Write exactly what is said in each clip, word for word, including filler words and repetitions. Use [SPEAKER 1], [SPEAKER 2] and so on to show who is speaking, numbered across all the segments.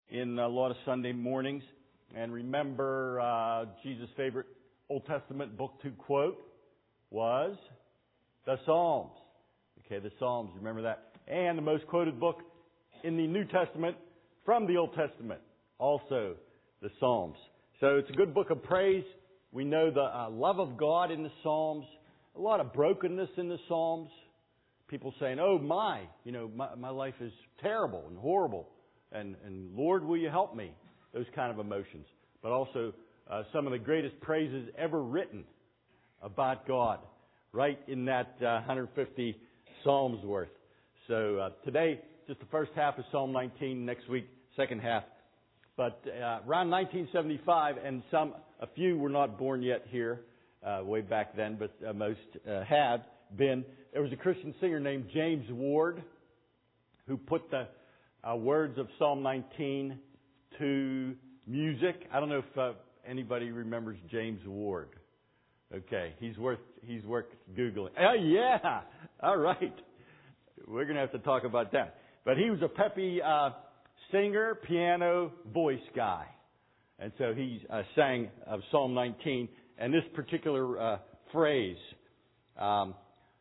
[SPEAKER 1] in a lot of Sunday mornings. And remember, uh, Jesus' favorite Old Testament book to quote was the Psalms. Okay, the Psalms, remember that? And the most quoted book in the New Testament from the Old Testament, also the Psalms. So it's a good book of praise. We know the uh, love of God in the Psalms, a lot of brokenness in the Psalms. People saying, oh my, you know, my, my life is terrible and horrible. And, and Lord, will you help me? Those kind of emotions. But also uh, some of the greatest praises ever written about God, right in that uh, one hundred fifty Psalms worth. So uh, today, just the first half of Psalm nineteen. Next week, second half. But uh, around nineteen seventy-five, and some, a few were not born yet here, uh, way back then, but uh, most uh, had been. There was a Christian singer named James Ward who put the uh, words of Psalm nineteen to music. I don't know if uh, anybody remembers James Ward. Okay, he's worth he's worth googling. Oh yeah, all right. We're going to have to talk about that. But he was a peppy uh, singer, piano, voice guy, and so he uh, sang of Psalm nineteen and this particular uh, phrase, um,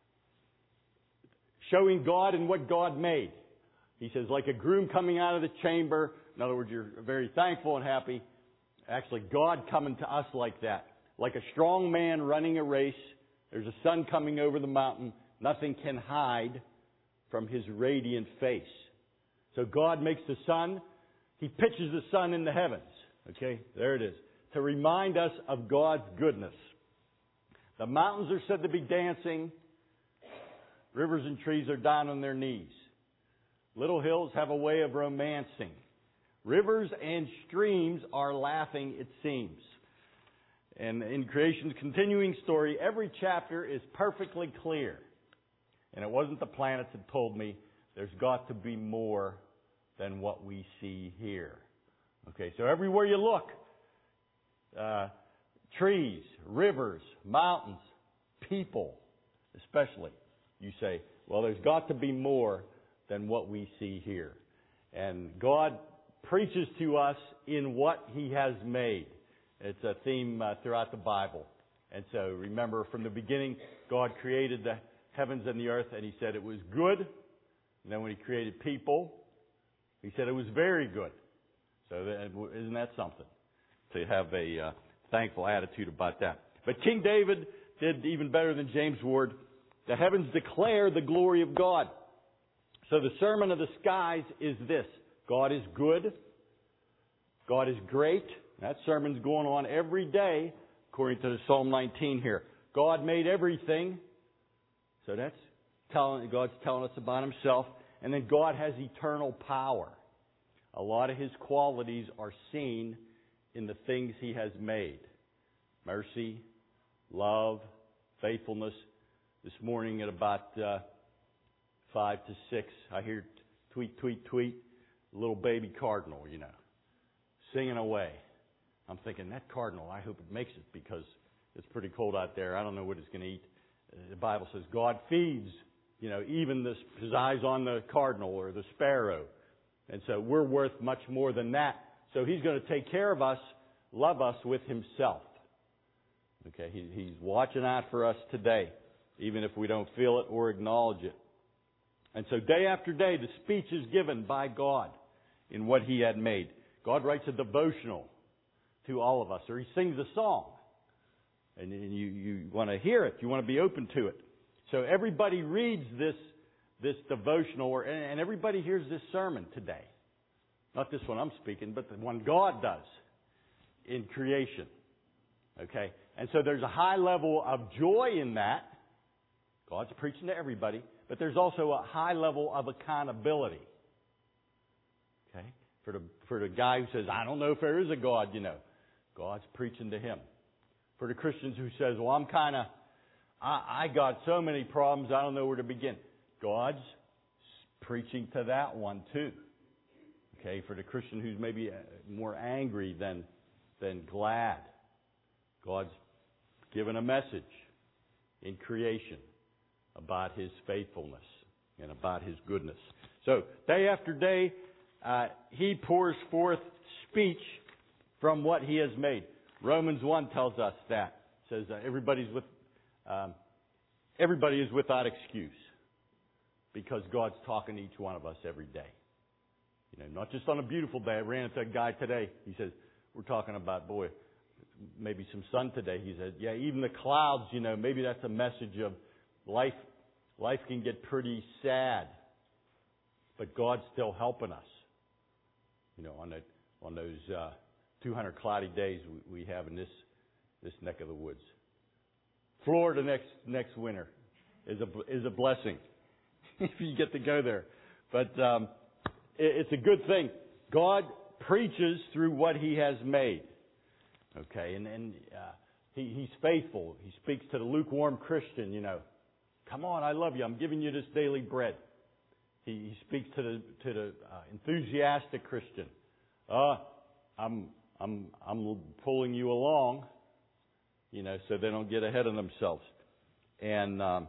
[SPEAKER 1] showing God and what God made. He says, like a groom coming out of the chamber. In other words, you're very thankful and happy. Actually, God coming to us like that. Like a strong man running a race. There's a sun coming over the mountain. Nothing can hide from His radiant face. So God makes the sun. He pitches the sun in the heavens. Okay, there it is. To remind us of God's goodness. The mountains are said to be dancing. Rivers and trees are down on their knees. Little hills have a way of romancing. Rivers and streams are laughing, it seems. And in creation's continuing story, every chapter is perfectly clear. And it wasn't the planets that told me there's got to be more than what we see here. Okay, so everywhere you look, uh, trees, rivers, mountains, people, especially, you say, well, there's got to be more than what we see here. And God preaches to us in what He has made. It's a theme uh, throughout the Bible. And so remember, from the beginning, God created the heavens and the earth, and He said it was good. And then when He created people, He said it was very good. So that, isn't that something? To have a uh, thankful attitude about that. But King David did even better than James Ward. The heavens declare the glory of God. So the sermon of the skies is this. God is good. God is great. That sermon's going on every day, according to the Psalm nineteen here. God made everything. So that's telling, God's telling us about Himself. And then God has eternal power. A lot of His qualities are seen in the things He has made. Mercy, love, faithfulness. This morning at about uh, five to six, I hear tweet, tweet, tweet, little baby cardinal, you know, singing away. I'm thinking, that cardinal, I hope it makes it because it's pretty cold out there. I don't know what it's going to eat. The Bible says God feeds, you know, even this, His eyes on the cardinal or the sparrow. And so we're worth much more than that. So He's going to take care of us, love us with Himself. Okay, he, He's watching out for us today, even if we don't feel it or acknowledge it. And so day after day, the speech is given by God in what He had made. God writes a devotional to all of us, or He sings a song. And you, you want to hear it. You want to be open to it. So everybody reads this, this devotional, or, and everybody hears this sermon today. Not this one I'm speaking, but the one God does in creation. Okay? And so there's a high level of joy in that. God's preaching to everybody. But there's also a high level of accountability. Okay? For the, for the guy who says, I don't know if there is a God, you know. God's preaching to him. For the Christians who says, well, I'm kind of, I, I got so many problems, I don't know where to begin. God's preaching to that one too. Okay? For the Christian who's maybe more angry than, than glad. God's given a message in creation about His faithfulness and about His goodness. So, day after day, uh, He pours forth speech from what He has made. Romans one tells us that. It says uh, everybody's with, um, everybody is without excuse because God's talking to each one of us every day. You know, not just on a beautiful day. I ran into a guy today. He says, we're talking about, boy, maybe some sun today. He said, yeah, even the clouds, you know, maybe that's a message of life. Life can get pretty sad, but God's still helping us. You know, on, the, on those uh, two hundred cloudy days we, we have in this this neck of the woods. Florida next next winter is a is a blessing if you get to go there. But um, it, it's a good thing. God preaches through what He has made. Okay, and and uh, he, He's faithful. He speaks to the lukewarm Christian. You know, come on, I love you. I'm giving you this daily bread. He, he speaks to the to the uh, enthusiastic Christian. Uh, I'm I'm I'm pulling you along, you know, so they don't get ahead of themselves. And um,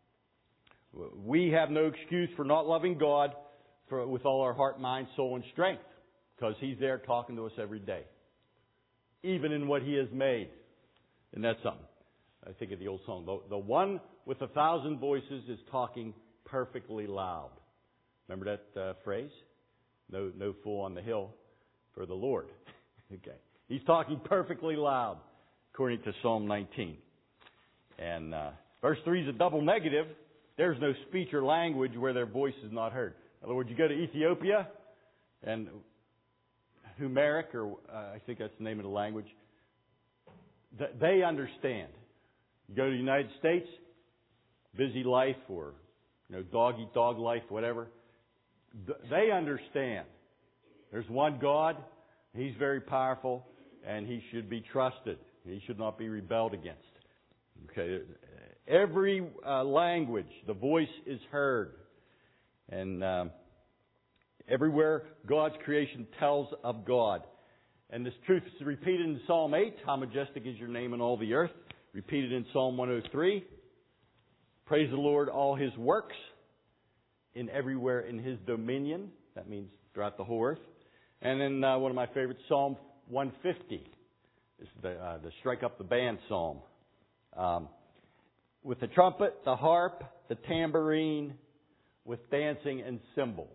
[SPEAKER 1] we have no excuse for not loving God for with all our heart, mind, soul, and strength, because He's there talking to us every day, even in what He has made. And that's something. I think of the old song, the, the one with a thousand voices is talking perfectly loud. Remember that uh, phrase? No, no fool on the hill for the Lord. Okay. He's talking perfectly loud, according to Psalm nineteen. And uh, verse three is a double negative. There's no speech or language where their voice is not heard. In other words, you go to Ethiopia, and Humeric, or uh, I think that's the name of the language, th- they understand. You go to the United States, busy life, or you know, dog-eat-dog life, whatever. Th- they understand. There's one God. He's very powerful, and He should be trusted. He should not be rebelled against. Okay, every uh, language, the voice is heard, and um, everywhere God's creation tells of God. And this truth is repeated in Psalm eight. How majestic is Your name in all the earth. Repeated in Psalm one oh three. Praise the Lord, all His works, in everywhere in His dominion. That means throughout the whole earth. And then uh, one of my favorites, Psalm one fifty. This is the, uh, the Strike Up the Band Psalm. Um, with the trumpet, the harp, the tambourine, with dancing and cymbals.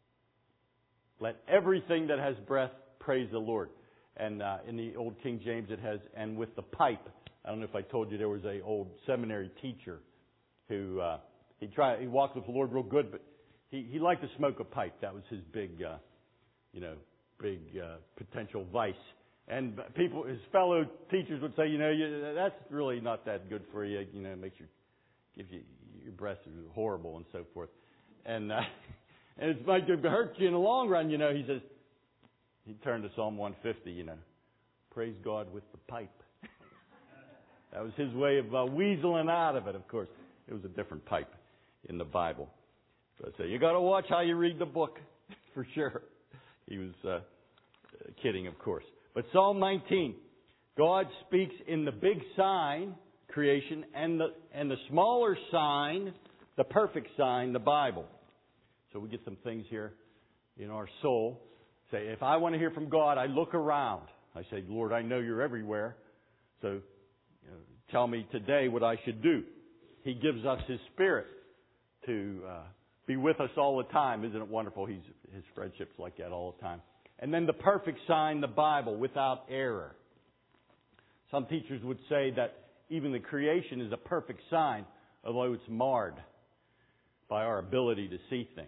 [SPEAKER 1] Let everything that has breath praise the Lord. And uh, in the old King James it has, and with the pipe. I don't know if I told you there was a old seminary teacher who, uh, he tried, he walked with the Lord real good, but he, he liked to smoke a pipe. That was his big, uh, you know, big uh, potential vice. And people, his fellow teachers would say, you know, you, that's really not that good for you. You know, it makes your, gives you, your breath is horrible and so forth. And, uh, and it's like it hurt you in the long run, you know. He says, he turned to Psalm one fifty, you know, praise God with the pipe. That was his way of uh, weaseling out of it, of course. It was a different pipe in the Bible. But so you got to watch how you read the book, for sure. He was uh, kidding, of course. But Psalm nineteen, God speaks in the big sign, creation, and the and the smaller sign, the perfect sign, the Bible. So we get some things here in our soul. Say, if I want to hear from God, I look around. I say, Lord, I know You're everywhere. So you know, tell me today what I should do. He gives us His Spirit to uh, be with us all the time. Isn't it wonderful? He's, His friendship's like that all the time. And then the perfect sign, the Bible, without error. Some teachers would say that even the creation is a perfect sign, although it's marred by our ability to see things.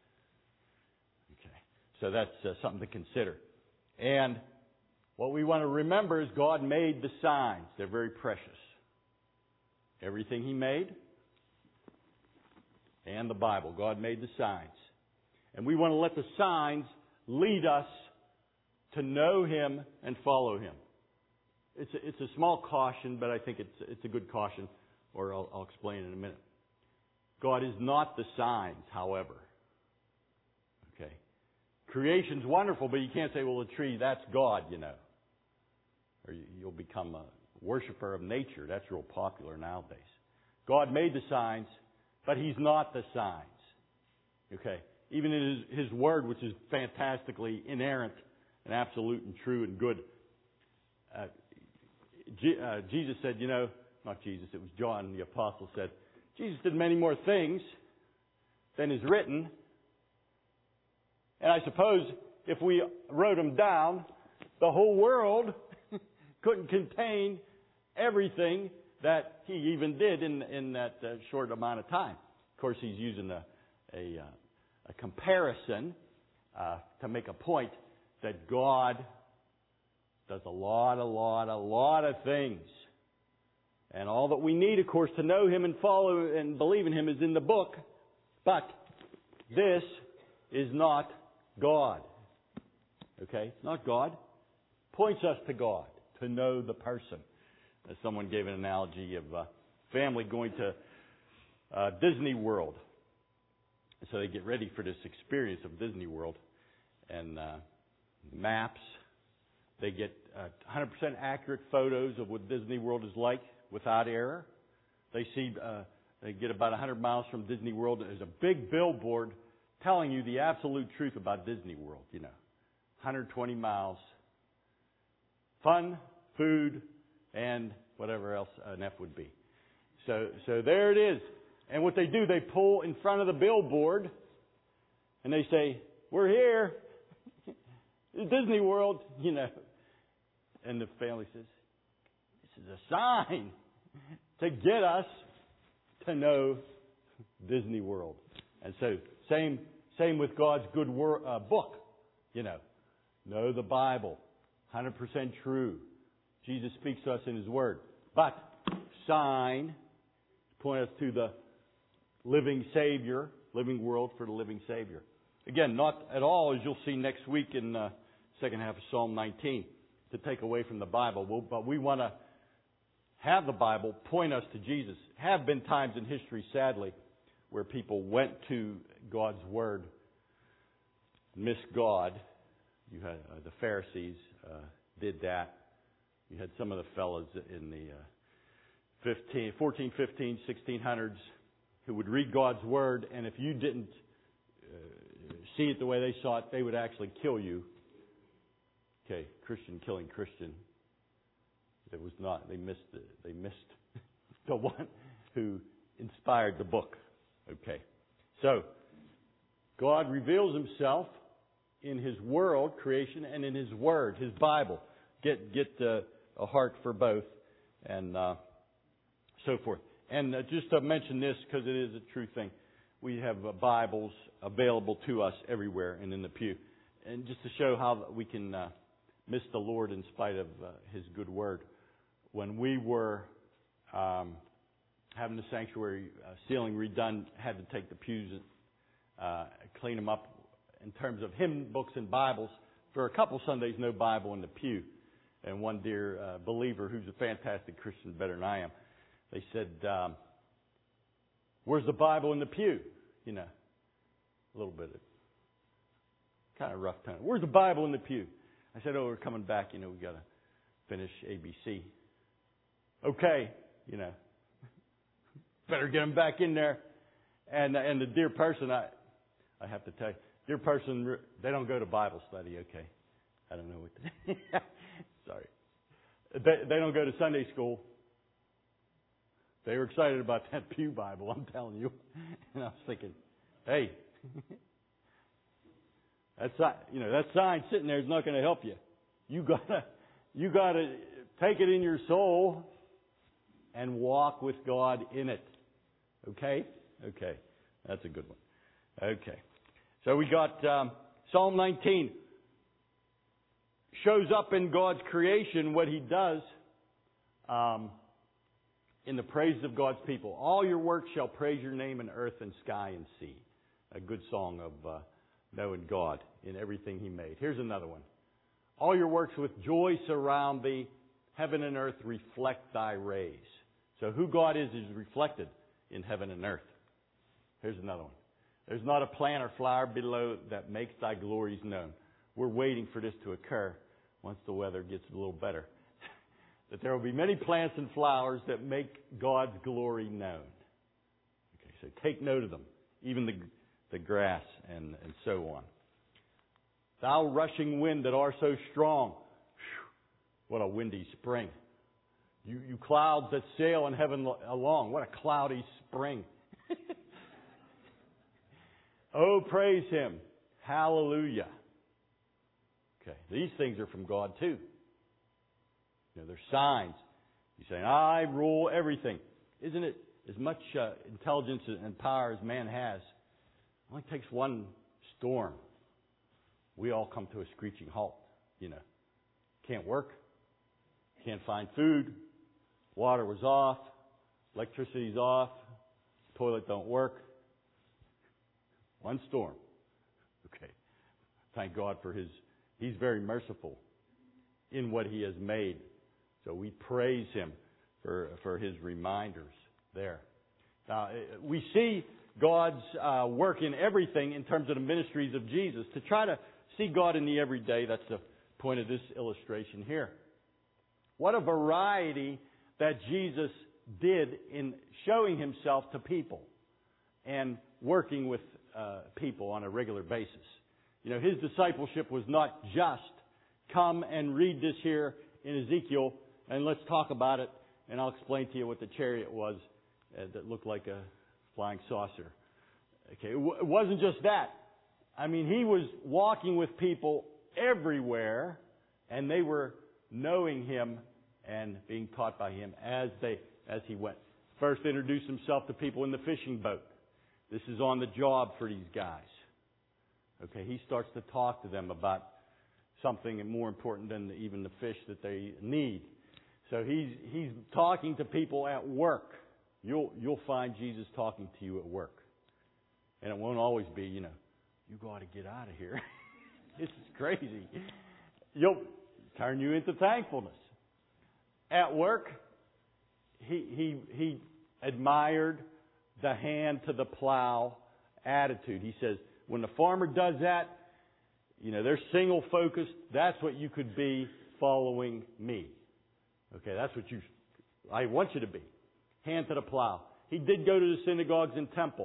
[SPEAKER 1] Okay, so that's uh, something to consider. And what we want to remember is God made the signs. They're very precious. Everything He made and the Bible. God made the signs. And we want to let the signs lead us to know Him and follow Him. It's a, it's a small caution, but I think it's it's a good caution, or I'll, I'll explain in a minute. God is not the signs, however. Okay. Creation's wonderful, but you can't say, well, the tree, that's God, you know. Or you, you'll become a worshiper of nature. That's real popular nowadays. God made the signs, but He's not the signs. Okay. even in His, His Word, which is fantastically inerrant and absolute and true and good. Uh, G- uh, Jesus said, you know, not Jesus, it was John the Apostle said, Jesus did many more things than is written. And I suppose if we wrote them down, the whole world couldn't contain everything that He even did in, in that uh, short amount of time. Of course, He's using a, a, uh, a comparison uh, to make a point that God does a lot, a lot, a lot of things. And all that we need, of course, to know Him and follow and believe in Him is in the book. But this is not God. Okay? It's not God. Points us to God, to know the person. As someone gave an analogy of a family going to uh, Disney World. So they get ready for this experience of Disney World. And uh, maps. They get uh, one hundred percent accurate photos of what Disney World is like without error. They see, uh, they get about one hundred miles from Disney World. There's a big billboard telling you the absolute truth about Disney World, you know. one hundred twenty miles. Fun, food, and whatever else an F would be. So, so there it is. And what they do, they pull in front of the billboard and they say, "We're here. Disney World," you know. And the family says, "This is a sign to get us to know Disney World." And so, same same with God's good wor- uh, book. You know, know the Bible, one hundred percent true. Jesus speaks to us in His Word. But sign, point us to the living Savior, living world for the living Savior. Again, not at all, as you'll see next week in the second half of Psalm nineteen, to take away from the Bible. Well, but we want to have the Bible point us to Jesus. Have been times in history, sadly, where people went to God's Word, missed God. You had uh, the Pharisees uh, did that. You had some of the fellows in the uh, fifteen, fourteen, fifteen, sixteen hundreds who would read God's Word, and if you didn't uh, see it the way they saw it, they would actually kill you. Okay, Christian killing Christian. It was not. They missed. The, they missed the one who inspired the book. Okay, so God reveals Himself in His world, creation, and in His Word, His Bible. Get get uh, a heart for both, and uh, so forth. And uh, just to mention this, because it is a true thing, we have uh, Bibles available to us everywhere and in the pew, and just to show how we can uh, miss the Lord in spite of uh, His good Word. When we were um, having the sanctuary uh, ceiling redone, had to take the pews and uh, clean them up. In terms of hymn books and Bibles, for a couple Sundays, no Bible in the pew. And one dear uh, believer who's a fantastic Christian, better than I am, they said, um, "Where's the Bible in the pew?" You know, a little bit of kind of rough tone. "Where's the Bible in the pew?" I said, "Oh, we're coming back. You know, we got to finish A B C." "Okay, you know, better get them back in there." And and the dear person, I I have to tell you, dear person, they don't go to Bible study. Okay, I don't know what. To, sorry, they they don't go to Sunday school. They were excited about that pew Bible. I'm telling you, and I was thinking, hey, that's you know that sign sitting there is not going to help you. You gotta you gotta take it in your soul and walk with God in it. Okay, okay, that's a good one. Okay. So we got um, Psalm nineteen. Shows up in God's creation what He does um, in the praise of God's people. "All your works shall praise your name in earth and sky and sea." A good song of uh, knowing God in everything He made. Here's another one. "All your works with joy surround thee. Heaven and earth reflect thy rays." So who God is is reflected in heaven and earth. Here's another one. "There's not a plant or flower below that makes thy glories known." We're waiting for this to occur once the weather gets a little better. That there will be many plants and flowers that make God's glory known. Okay, so take note of them. Even the the grass, and, and so on. Thou rushing wind that are so strong. Whew, what a windy spring. You, you clouds that sail in heaven along. What a cloudy spring. Oh, praise Him. Hallelujah. Okay, these things are from God too. You know, they're signs. He's saying, I rule everything. Isn't it as much uh, intelligence and power as man has? It only takes one storm. We all come to a screeching halt. You know, can't work, can't find food, water was off, electricity's off, toilet don't work. One storm. Okay. Thank God for His, He's very merciful in what He has made. So we praise Him for, for His reminders there. Now, we see God's uh, work in everything in terms of the ministries of Jesus. To try to see God in the everyday, that's the point of this illustration here. What a variety that Jesus did in showing Himself to people and working with uh, people on a regular basis. You know, His discipleship was not just come and read this here in Ezekiel and let's talk about it and I'll explain to you what the chariot was uh, that looked like a flying saucer. Okay, it, w- it wasn't just that. I mean, He was walking with people everywhere and they were knowing Him and being taught by Him as they as He went. First introduced Himself to people in the fishing boat. This is on the job for these guys. Okay, He starts to talk to them about something more important than even the fish that they need. So He's He's talking to people at work. You'll you'll find Jesus talking to you at work. And it won't always be, you know, you got to get out of here. This is crazy. You'll turn you into thankfulness. At work, he he he admired the hand to the plow attitude. He says, when the farmer does that, you know, they're single focused. That's what you could be following me. Okay, that's what you, I want you to be. Hand to the plow. He did go to the synagogues and temple.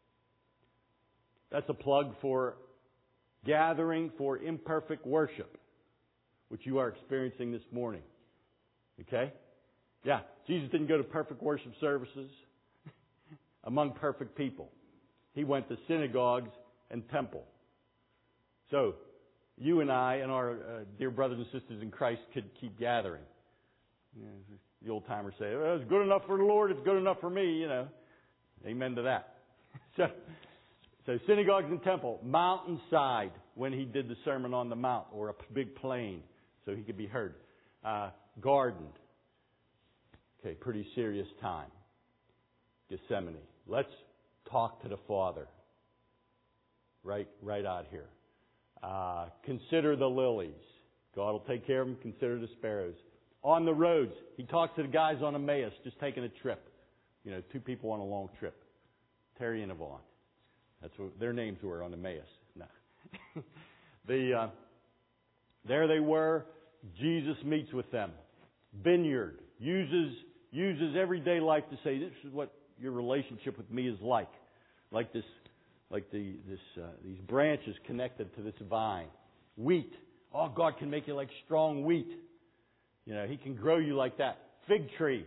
[SPEAKER 1] That's a plug for gathering for imperfect worship, which you are experiencing this morning. Okay? Yeah, Jesus didn't go to perfect worship services among perfect people. He went to synagogues and temple. So, you and I and our uh, dear brothers and sisters in Christ could keep gathering. You know, the old timers say, well, it's good enough for the Lord, it's good enough for me, you know. Amen to that. so, so synagogues and temple, mountainside when He did the Sermon on the Mount, or a big plain so He could be heard. Uh, garden. Okay, pretty serious time. Gethsemane. Let's talk to the Father. Right, right out here. Uh, consider the lilies. God will take care of them. Consider the sparrows. On the roads, He talks to the guys on Emmaus, just taking a trip. You know, two people on a long trip. Terry and Yvonne. That's what their names were on Emmaus. No. the uh, there they were. Jesus meets with them. Vineyard uses uses everyday life to say, this is what your relationship with me is like, like this, like the this uh, these branches connected to this vine. Wheat. Oh, God can make you like strong wheat. You know, He can grow you like that. Fig tree.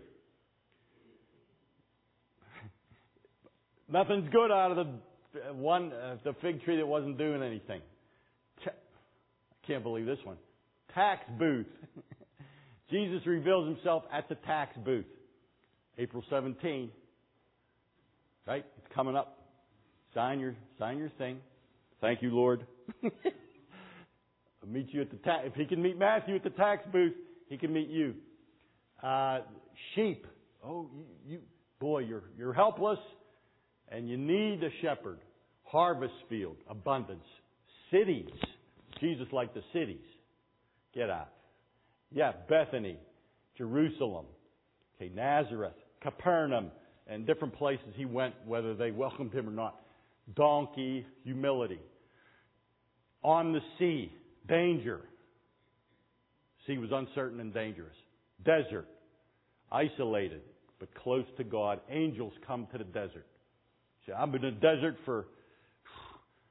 [SPEAKER 1] Nothing's good out of the one uh, the fig tree that wasn't doing anything. I can't believe this one. Tax booth. Jesus reveals Himself at the tax booth. April seventeenth. Right? It's coming up. Sign your sign your thing. Thank you, Lord. I'll meet you at the tax. If He can meet Matthew at the tax booth, He can meet you. Uh, sheep. Oh, you, you boy, you're you're helpless, and you need a shepherd. Harvest field, abundance. Cities. Jesus liked the cities. Get out. Yeah, Bethany, Jerusalem, okay, Nazareth, Capernaum, and different places He went, whether they welcomed Him or not. Donkey, humility. On the sea, danger. Sea was uncertain and dangerous. Desert, isolated, but close to God. Angels come to the desert. See, I'm in the desert for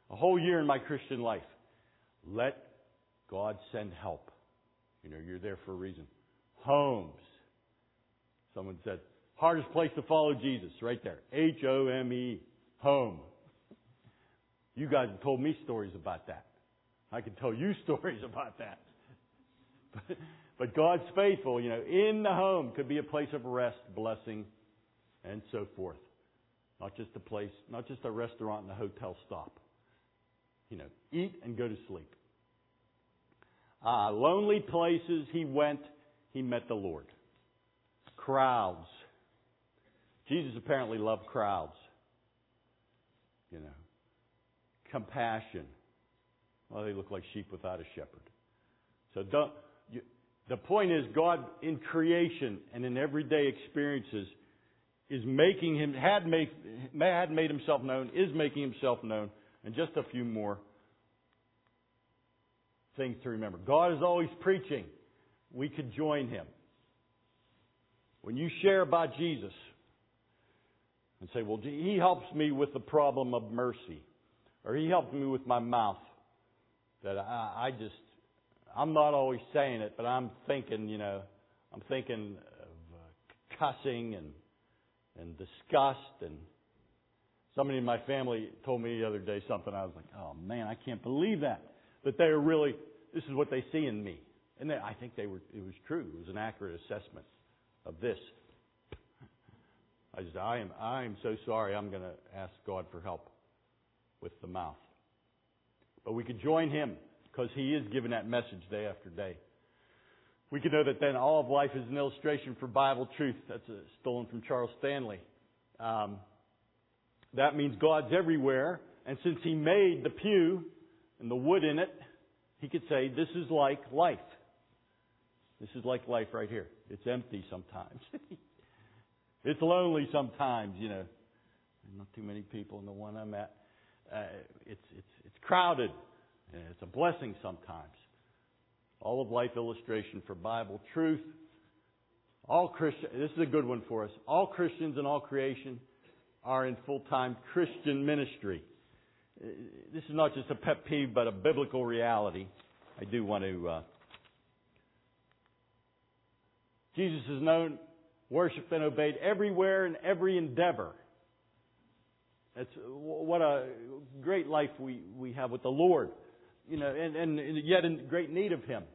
[SPEAKER 1] A whole year in my Christian life. Let God send help. You know, you're there for a reason. Homes. Someone said, hardest place to follow Jesus, right there. H O M E, home. You guys have told me stories about that. I can tell you stories about that. But, but God's faithful, you know, in the home could be a place of rest, blessing, and so forth. Not just a place, not just a restaurant and a hotel stop. You know, eat and go to sleep. Uh, lonely places he went, he met the Lord. Crowds. Jesus apparently loved crowds. You know. Compassion. Well, they look like sheep without a shepherd. So don't, you, the point is, God in creation and in everyday experiences is making him, had made, had made himself known, is making himself known. And just a few more things to remember. God is always preaching. We could join him. When you share about Jesus and say, well, he helps me with the problem of mercy, or he helped me with my mouth, that I, I just, I'm not always saying it, but I'm thinking, you know, I'm thinking of uh, cussing and and disgust. And somebody in my family told me the other day something. I was like, oh man, I can't believe that. But they are really, this is what they see in me. And they, I think they were, it was true. It was an accurate assessment of this. I just, I am, I am so sorry. I'm going to ask God for help with the mouth. But we could join him because he is giving that message day after day. We can know that then all of life is an illustration for Bible truth. That's uh, stolen from Charles Stanley. Um, that means God's everywhere. And since he made the pew and the wood in it, he could say, this is like life. This is like life right here. It's empty sometimes. It's lonely sometimes, you know. Not too many people in the one I'm at. Uh, it's, it's, it's crowded. And it's a blessing sometimes. All of life illustration for Bible truth. All Christian, this is a good one for us. All Christians and all creation are in full-time Christian ministry. This is not just a pet peeve, but a biblical reality. I do want to. Uh, Jesus is known, worshipped, and obeyed everywhere in every endeavor. That's what a great life we, we have with the Lord. You know, and, and yet in great need of him.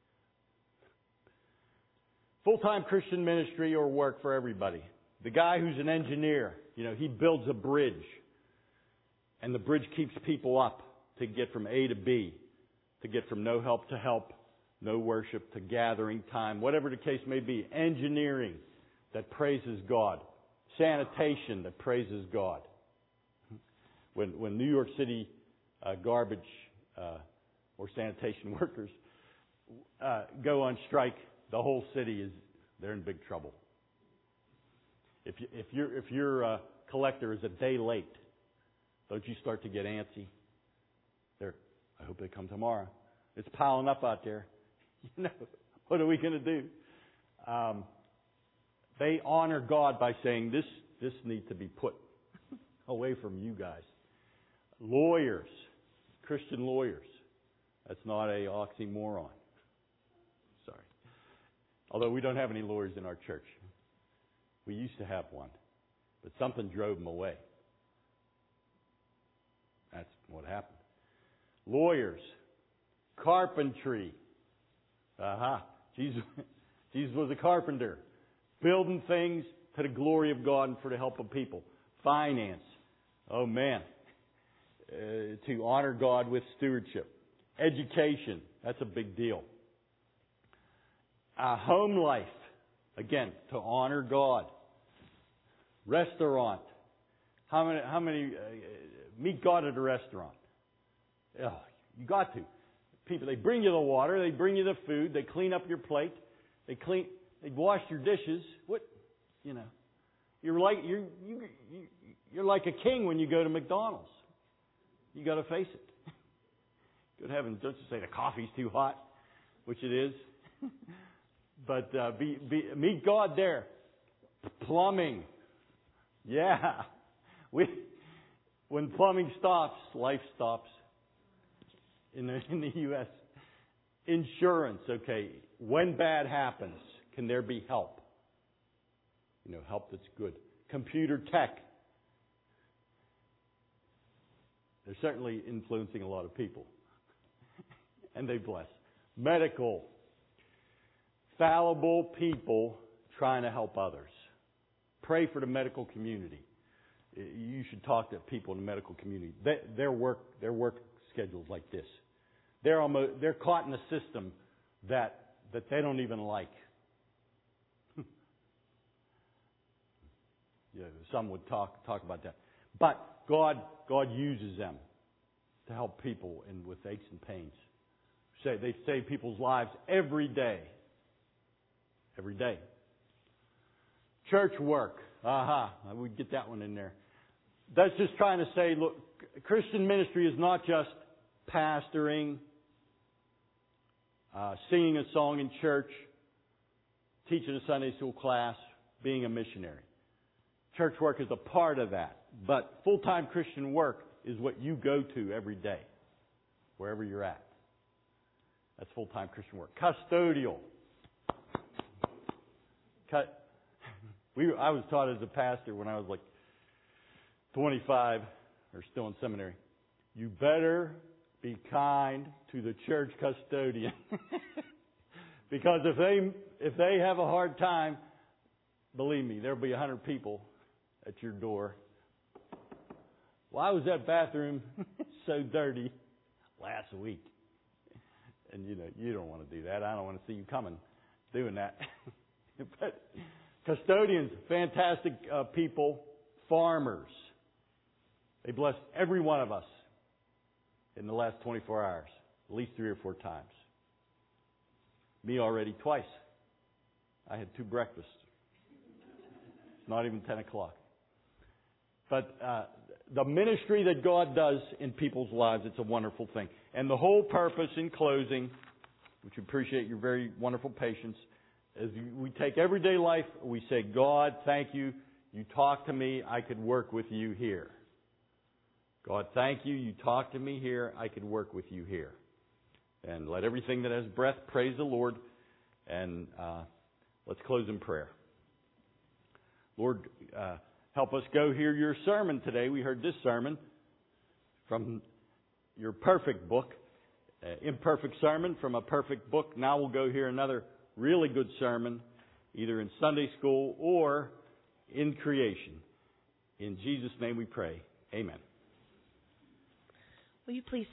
[SPEAKER 1] Full-time Christian ministry or work for everybody. The guy who's an engineer, you know, he builds a bridge. And the bridge keeps people up to get from A to B. To get from no help to help, no worship to gathering time, whatever the case may be. Engineering that praises God. Sanitation that praises God. When, when New York City uh, garbage Uh, or sanitation workers uh, go on strike, the whole city is they're in big trouble. If you, if your if your uh, collector is a day late, don't you start to get antsy? They're, I hope they come tomorrow. It's piling up out there. You know, what are we going to do? Um, they honor God by saying this this needs to be put away from you guys. Lawyers. Christian lawyers. That's not a oxymoron. Sorry. Although we don't have any lawyers in our church. We used to have one. But something drove them away. That's what happened. Lawyers. Carpentry. Aha. Jesus, Jesus was a carpenter. Building things to the glory of God and for the help of people. Finance. Oh man. Uh, to honor God with stewardship. Education, that's a big deal. Uh, home life, again, to honor God. Restaurant, how many, how many, uh, meet God at a restaurant. Oh, you got to. People, they bring you the water, they bring you the food, they clean up your plate, they clean, they wash your dishes. What, you know, you're like, you're, you, you're like a king when you go to McDonald's. You got to face it. Good heavens, don't you say the coffee's too hot, which it is. But uh, be, be, meet God there. Plumbing. Yeah. We when plumbing stops, life stops in the, in the U S Insurance, okay. When bad happens, can there be help? You know, help that's good. Computer tech. They're certainly influencing a lot of people. And they bless. Medical. Fallible people trying to help others. Pray for the medical community. You should talk to people in the medical community. They, their work, their work schedules like this. They're almost, they're caught in a system that that they don't even like. Yeah, some would talk talk about that. But God God uses them to help people in with aches and pains. Say they save people's lives every day. Every day. Church work. Aha, uh-huh. We get that one in there. That's just trying to say, look, Christian ministry is not just pastoring, uh, singing a song in church, teaching a Sunday school class, being a missionary. Church work is a part of that. But full-time Christian work is what you go to every day, wherever you're at. That's full-time Christian work. Custodial. Cut. We, I was taught as a pastor when I was like twenty-five, or still in seminary. You better be kind to the church custodian. Because if they if they have a hard time, believe me, there'll be a hundred people at your door. Why was that bathroom so dirty last week? And you know, you don't want to do that. I don't want to see you coming doing that. But custodians, fantastic uh, people, farmers. They blessed every one of us in the last twenty-four hours, at least three or four times. Me already twice. I had two breakfasts. It's not even ten o'clock. But uh, the ministry that God does in people's lives, it's a wonderful thing. And the whole purpose, in closing, which we appreciate your very wonderful patience, as we take everyday life, we say, God, thank you. You talk to me, I could work with you here. God, thank you. You talk to me here, I could work with you here. And let everything that has breath praise the Lord. And uh, let's close in prayer. Lord, uh, help us go hear your sermon today. We heard this sermon from your perfect book, uh, imperfect sermon from a perfect book. Now we'll go hear another really good sermon, either in Sunday school or in creation. In Jesus' name we pray. Amen.
[SPEAKER 2] Will you please